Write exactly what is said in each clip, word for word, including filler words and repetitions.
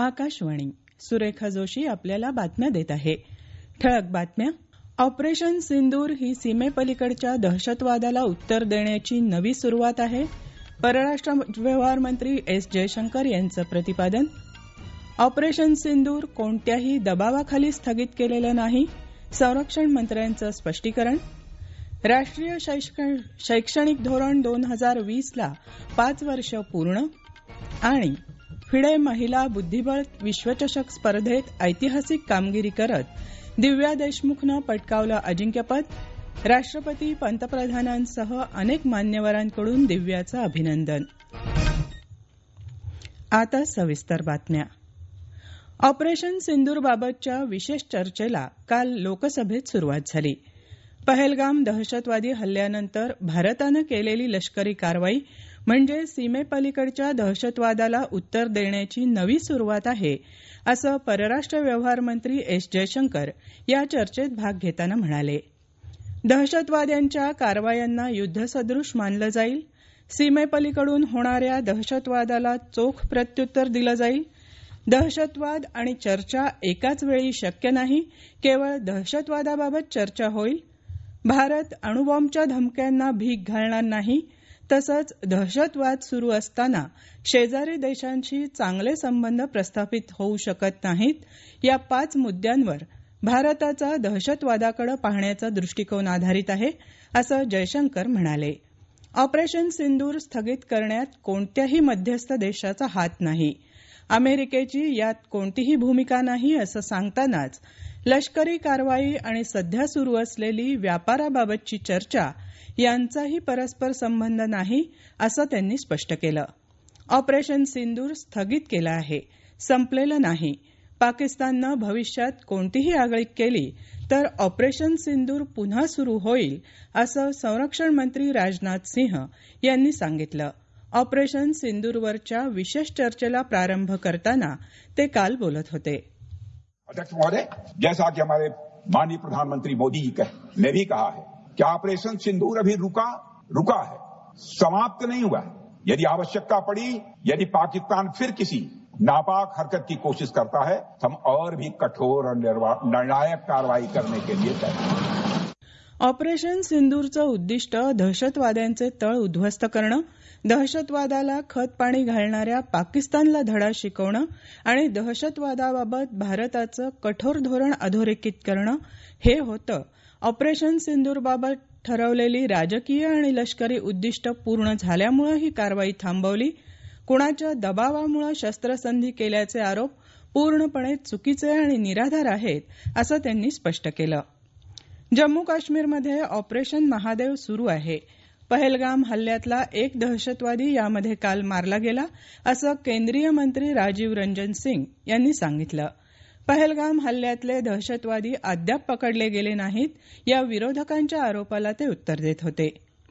आकाशवाणी. सुरेखा जोशी आपल्याला बातम्या देत आहे. ठळक बातम्या. ऑपरेशन सिंदूर ही सीमेपलीकडच्या दहशतवादाला उत्तर देण्याची नवी सुरुवात आहे. परराष्ट्र व्यवहार मंत्री एस जयशंकर यांचं प्रतिपादन. ऑपरेशन सिंदूर कोणत्याही दबावाखाली स्थगित केलेलं नाही, संरक्षण मंत्र्यांचं स्पष्टीकरण. राष्ट्रीय शैक्षणिक धोरण दोन हजार वीसला पाच वर्ष पूर्ण. आणि फिडे महिला बुद्धिबळ विश्वचषक स्पर्धेत ऐतिहासिक कामगिरी करत दिव्या देशमुखनं पटकावलं अजिंक्यपद. राष्ट्रपती, पंतप्रधानांसह अनेक मान्यवरांकडून दिव्याचं अभिनंदन. आता सविस्तर बातम्या. ऑपरेशन सिंदूरबाबतच्या विशेष चर्चेला काल लोकसभेत सुरुवात झाली. पहलगाम दहशतवादी हल्ल्यानंतर भारतानं केलेली लष्करी कारवाई म्हणजे सीमेपलीकडच्या दहशतवादाला उत्तर देण्याची नवी सुरुवात आहे, असं परराष्ट्र व्यवहार मंत्री एस जयशंकर या चर्चेत भाग घेताना म्हणाले. दहशतवाद्यांच्या कारवायांना युद्धसदृश मानलं जाईल. सीमेपलीकडून होणाऱ्या दहशतवादाला चोख प्रत्युत्तर दिलं जाईल. दहशतवाद आणि चर्चा एकाच वेळी शक्य नाही. केवळ दहशतवादाबाबत चर्चा होईल. भारत अणुबॉम्बच्या धमक्यांना भीक घालणार नाही. तसंच दहशतवाद सुरू असताना शेजारी देशांशी चांगले संबंध प्रस्थापित होऊ शकत नाहीत. या पाच मुद्द्यांवर भारताचा दहशतवादाकडे पाहण्याचा दृष्टिकोन आधारित आहे, असं जयशंकर म्हणाले. ऑपरेशन सिंदूर स्थगित करण्यात कोणत्याही मध्यस्थ देशाचा हात नाही. अमेरिकेची यात कोणतीही भूमिका नाही, असं सांगतानाच लष्करी कारवाई आणि सध्या सुरू असलेली व्यापाराबाबतची चर्चा यांचाही परस्पर संबंध नाही, असं त्यांनी स्पष्ट केलं. ऑपरेशन सिंदूर स्थगित केलं आहे, संपलेलं नाही. पाकिस्ताननं भविष्यात कोणतीही आगळीक केली तर ऑपरेशन सिंदूर पुन्हा सुरू होईल, असं संरक्षण मंत्री राजनाथ सिंह यांनी सांगितलं. ऑपरेशन सिंदूरवरच्या विशेष चर्चेला प्रारंभ करताना ते काल बोलत होते. अध्यक्ष महोदय, जैसा कि हमारे माननीय प्रधानमंत्री मोदी जी ने भी कहा है कि ऑपरेशन सिंदूर अभी रुका रुका है, समाप्त नहीं हुआ है. यदि आवश्यकता पड़ी, यदि पाकिस्तान फिर किसी नापाक हरकत की कोशिश करता है, हम और भी कठोर और निर्णायक कार्रवाई करने के लिए तैयार. ऑपरेशन सिंदूरचं उद्दिष्ट दहशतवाद्यांचे तळ उद्ध्वस्त करणं, दहशतवादाला खतपाणी घालणाऱ्या पाकिस्तानला धडा शिकवणं आणि दहशतवादाबाबत भारताचं कठोर धोरण अधोरेखित करणं हे होतं. ऑपरेशन सिंदूरबाबत ठरवलेली राजकीय आणि लष्करी उद्दिष्ट पूर्ण झाल्यामुळे ही कारवाई थांबवली. कुणाच्या दबावामुळे शस्त्रसंधी केल्याचे आरोप पूर्णपणे चुकीचे आणि निराधार आहेत, असं त्यांनी स्पष्ट केलं. जम्मू काश्मीरमध्ये ऑपरेशन महादेव सुरू आहे. पहलगाम हल्ल्यातला एक दहशतवादी यामध्ये काल मारला गेला, असं केंद्रीय मंत्री राजीव रंजन सिंग यांनी सांगितलं. पहलगाम हल्ल्यातले दहशतवादी अद्याप पकडले गेले नाहीत, या विरोधकांच्या आरोपाला ते उत्तर देत होते.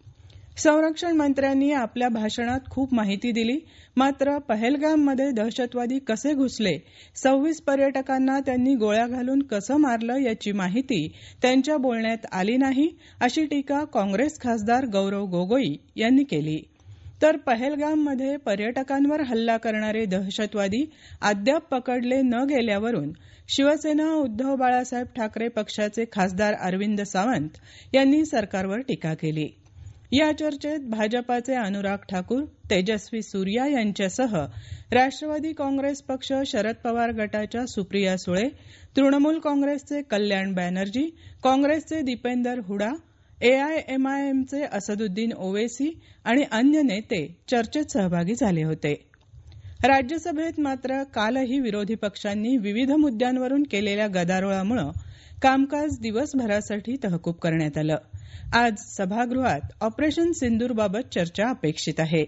संरक्षण मंत्र्यांनी आपल्या भाषणात खूप माहिती दिली, मात्र पहलगाममध्ये दहशतवादी कसे घुसले, सव्वीस पर्यटकांना त्यांनी गोळ्या घालून कसं मारलं याची माहिती त्यांच्या बोलण्यात आली नाही, अशी टीका काँग्रेस खासदार गौरव गोगोई यांनी केली. तर पहलगाममध्ये पर्यटकांवर हल्ला करणारे दहशतवादी अद्याप पकडले न गेल्यावरून शिवसेना उद्धव बाळासाहेब ठाकरे पक्षाचे खासदार अरविंद सावंत यांनी सरकारवर टीका केली. या चर्चेत भाजपाचे अनुराग ठाकूर, तेजस्वी सूर्या यांच्यासह राष्ट्रवादी काँग्रेस पक्ष, शरद पवार गटाच्या सुप्रिया सुळे, तृणमूल काँग्रेसचे कल्याण बॅनर्जी, काँग्रेसचे दीपेंदर हुडा, एआयएमआयएमचे असदुद्दीन ओवेसी आणि अन्य नेते चर्चेत सहभागी झाले होते. राज्यसभेत मात्र कालही विरोधी पक्षांनी विविध मुद्द्यांवरून केलेल्या गदारोळामुळे कामकाज दिवसभरासाठी तहकूब करण्यात आलं. आज सभागृहात ऑपरेशन सिंदूरबाबत चर्चा अपेक्षित आहे.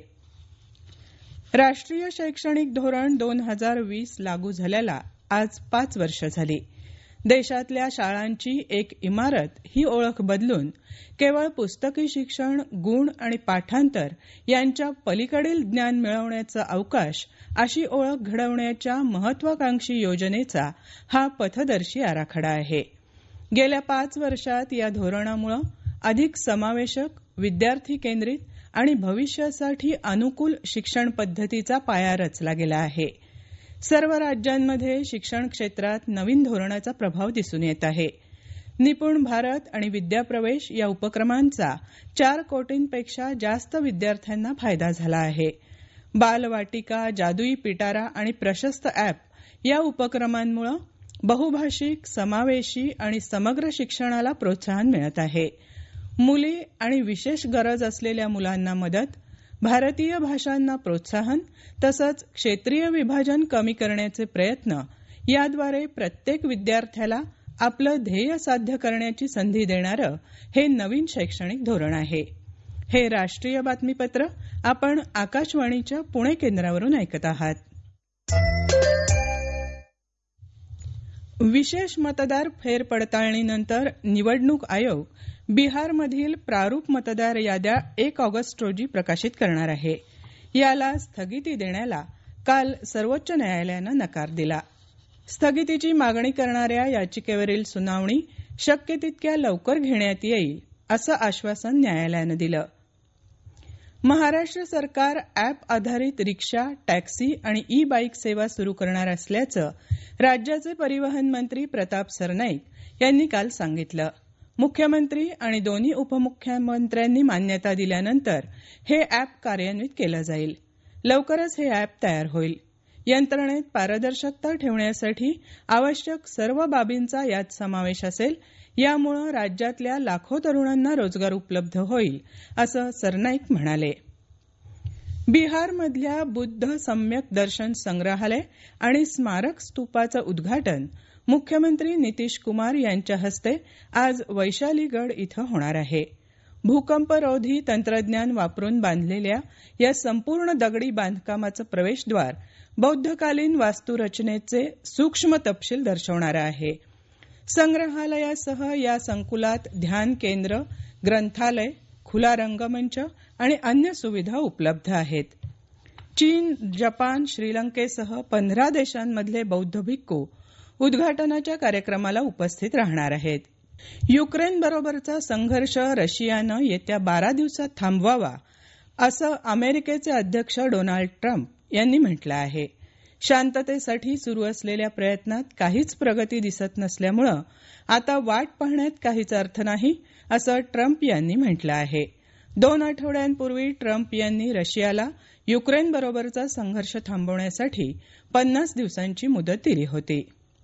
राष्ट्रीय शैक्षणिक धोरण दोन हजार वीस लागू झाल्याला आज पाच वर्ष झाली. देशातल्या शाळांची एक इमारत ही ओळख बदलून केवळ पुस्तकी शिक्षण, गुण आणि पाठांतर यांच्या पलीकडील ज्ञान मिळवण्याचा अवकाश अशी ओळख घडवण्याच्या महत्वाकांक्षी योजनेचा हा पथदर्शी आराखडा आहे. गेल्या पाच वर्षात या धोरणामुळे अधिक समावेशक, विद्यार्थी केंद्रित आणि भविष्यासाठी अनुकूल शिक्षण पद्धतीचा पाया रचला गेला आहे. सर्व राज्यांमध्ये शिक्षण क्षेत्रात नवीन धोरणाचा प्रभाव दिसून येत आहे. निपुण भारत आणि विद्याप्रवेश या उपक्रमांचा चार कोटींपेक्षा जास्त विद्यार्थ्यांना फायदा झाला आहे. बालवाटिका, जादुई पिटारा आणि प्रशस्त ॲप या उपक्रमांमुळे बहुभाषिक, समावेशी आणि समग्र शिक्षणाला प्रोत्साहन मिळत आहे. मुली आणि विशेष गरज असलेल्या मुलांना मदत, भारतीय भाषांना प्रोत्साहन तसंच क्षेत्रीय विभाजन कमी करण्याचे प्रयत्न याद्वारे प्रत्येक विद्यार्थ्याला आपलं ध्येय साध्य करण्याची संधी देणारं हे नवीन शैक्षणिक धोरण आहे. हे राष्ट्रीय बातमीपत्र आपण आकाशवाणीच्या पुणे केंद्रावरून ऐकत आहात. विशेष मतदार फेरपडताळणीनंतर निवडणूक आयोग बिहारमधील प्रारूप मतदार याद्या एक ऑगस्ट रोजी प्रकाशित करणार आहे. याला स्थगिती देण्याला काल सर्वोच्च न्यायालयानं नकार दिला. स्थगितीची मागणी करणाऱ्या याचिकेवरील सुनावणी शक्य तितक्या लवकर घेण्यात येईल असं आश्वासन न्यायालयानं दिलं. महाराष्ट्र सरकार ॲप आधारित रिक्षा, टॅक्सी आणि ई बाईक सेवा सुरू करणार असल्याचं राज्याचे परिवहन मंत्री प्रताप सरनाईक यांनी काल सांगितलं. मुख्यमंत्री आणि दोन्ही उपमुख्यमंत्र्यांनी मान्यता दिल्यानंतर हे ॲप कार्यान्वित केलं जाईल. लवकरच हे ॲप तयार होईल. यंत्रणेत पारदर्शकता ठेवण्यासाठी आवश्यक सर्व बाबींचा यात समावेश असेल. यामुळे राज्यातल्या लाखो तरुणांना रोजगार उपलब्ध होईल असं सरनाईक म्हणाले. बिहारमधल्या बुद्ध सम्यक दर्शन संग्रहालय आणि स्मारक स्तूपाचं उद्घाटन मुख्यमंत्री नितीश कुमार यांच्या हस्ते आज वैशालीगड इथं होणार आहे. भूकंपरोधी तंत्रज्ञान वापरून बांधलेल्या या संपूर्ण दगडी बांधकामाचं प्रवेशद्वार बौद्धकालीन वास्तुरचनेचे सूक्ष्म तपशील दर्शवणारं आहे. संग्रहालयासह या संकुलात ध्यान केंद्र, ग्रंथालय, खुला रंगमंच आणि अन्य सुविधा उपलब्ध आहेत. चीन, जपान, श्रीलंकेसह पंधरा देशांमधले बौद्ध भिक्खू उद्घाटनाच्या कार्यक्रमाला उपस्थित राहणार आहेत. युक्रेनबरोबरचा संघर्ष रशियानं येत्या बारा दिवसात थांबवावा असं अमेरिकेचे अध्यक्ष डोनाल्ड ट्रम्प यांनी म्हटलं आहे. शांततेसाठी सुरू असलेल्या प्रयत्नात काहीच प्रगती दिसत नसल्यामुळं आता वाट पाहण्यात काहीच अर्थ नाही असं ट्रम्प यांनी म्हटलं आहे. दोन आठवड्यांपूर्वी ट्रम्प यांनी रशियाला युक्रेनबरोबरचा संघर्ष थांबवण्यासाठी पन्नास दिवसांची मुदत दिली होती.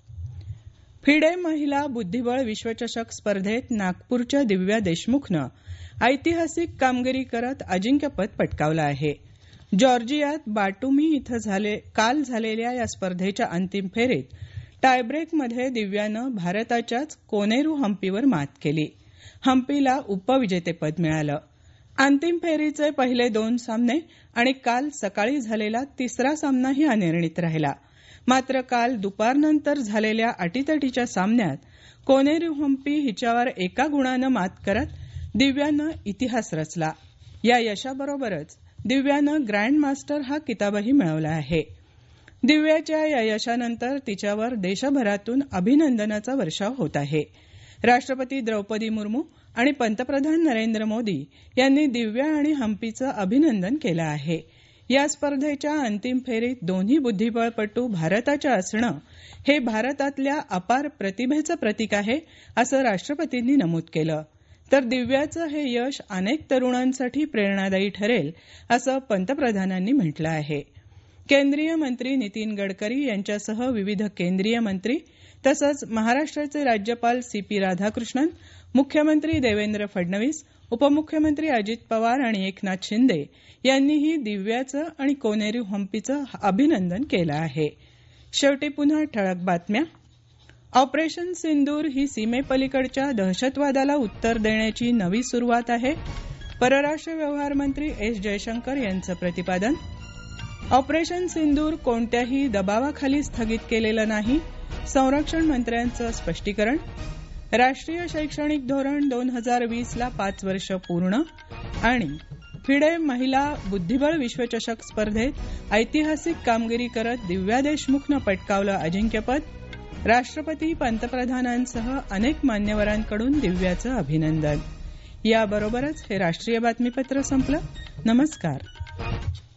फिडे महिला बुद्धिबळ विश्वचषक स्पर्धेत नागपूरच्या दिव्या देशमुखनं ऐतिहासिक कामगिरी करत अजिंक्यपद पटकावलं आहे. जॉर्जियात बाटुमी इथं झाले काल झालेल्या या स्पर्धेच्या अंतिम फेरीत टायब्रेकमध्ये दिव्यानं भारताच्याच कोनेरू हम्पीवर मात केली. हम्पीला उपविजेतेपद मिळालं. अंतिम फेरीचे पहिले दोन सामने आणि काल सकाळी झालेला तिसरा सामनाही अनिर्णित राहिला. मात्र काल दुपारनंतर झालेल्या अटीतटीच्या सामन्यात कोनेरू हम्पी हिच्यावर एका गुणानं मात करत दिव्यानं इतिहास रचला. या यशाबरोबरच दिव्यानं ग्रँड मास्टर हा किताबही मिळवला आहे. दिव्याच्या या यशानंतर तिच्यावर देशभरातून अभिनंदनाचा वर्षाव होत आहे. राष्ट्रपती द्रौपदी मुर्मू आणि पंतप्रधान नरेंद्र मोदी यांनी दिव्या आणि हम्पीचं अभिनंदन केलं आहे. या स्पर्धेच्या अंतिम फेरीत दोन्ही बुद्धिबळपटू भारताच्या असणं हे भारतातल्या अपार प्रतिभेचं प्रतीक आहे असं राष्ट्रपतींनी नमूद केलं. तर दिव्याचं हे यश अनेक तरुणांसाठी प्रेरणादायी ठरेल असं पंतप्रधानांनी म्हटलं आहे. केंद्रीय मंत्री नितीन गडकरी यांच्यासह विविध केंद्रीय मंत्री तसंच महाराष्ट्राचे राज्यपाल सी पी राधाकृष्णन, मुख्यमंत्री देवेंद्र फडणवीस, उपमुख्यमंत्री अजित पवार आणि एकनाथ शिंदे यांनीही दिव्याचं आणि कोनेरू हम्पीचं अभिनंदन केलं आहे. शेवटी पुन्हा ठळक बातम्या. ऑपरेशन सिंदूर ही सीमेपलीकडच्या दहशतवादाला उत्तर देण्याची नवी सुरुवात आहे. परराष्ट्र व्यवहार मंत्री एस जयशंकर यांचं प्रतिपादन. ऑपरेशन सिंदूर कोणत्याही दबावाखाली स्थगित केलेलं नाही, संरक्षण मंत्र्यांचं स्पष्टीकरण. राष्ट्रीय शैक्षणिक धोरण दोन हजार वीसला पाच वर्ष पूर्ण. आणि फिडे महिला बुद्धिबळ विश्वचषक स्पर्धेत ऐतिहासिक कामगिरी करत दिव्या देशमुखनं पटकावलं अजिंक्यपद. राष्ट्रपती, पंतप्रधानांसह अनेक मान्यवरांकडून दिव्याचं अभिनंदन. याबरोबरच हे राष्ट्रीय बातमीपत्र संपलं. नमस्कार.